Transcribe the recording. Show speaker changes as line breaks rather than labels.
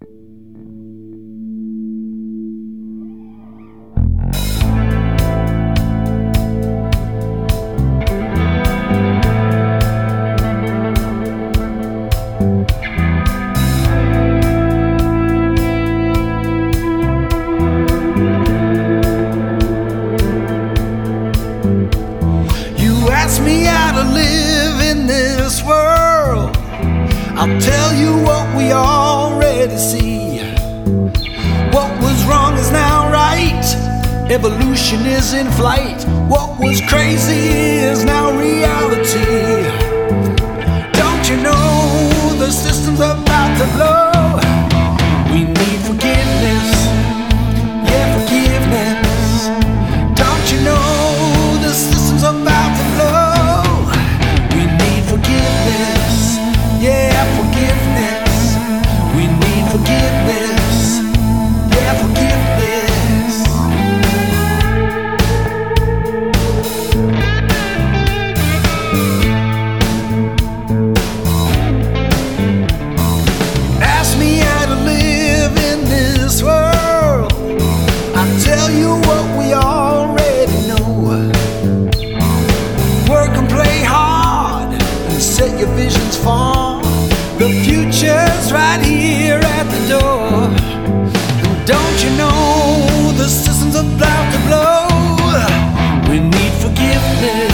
I'll tell you what we already see. What was wrong is now right. Evolution is in flight. What was crazy is now reality. Don't you know the system's about to blow? We need forgiveness. Yeah, forgiveness. Don't you know the system's about to blow? We need forgiveness. Yeah, forgiveness. We need forgiveness. Yeah, forgiveness. Ask me how to live in this world. I'll tell you what we already know. Work and play hard and set your visions far. The future's right here at the door. And don't you know the system's about to blow? We need forgiveness.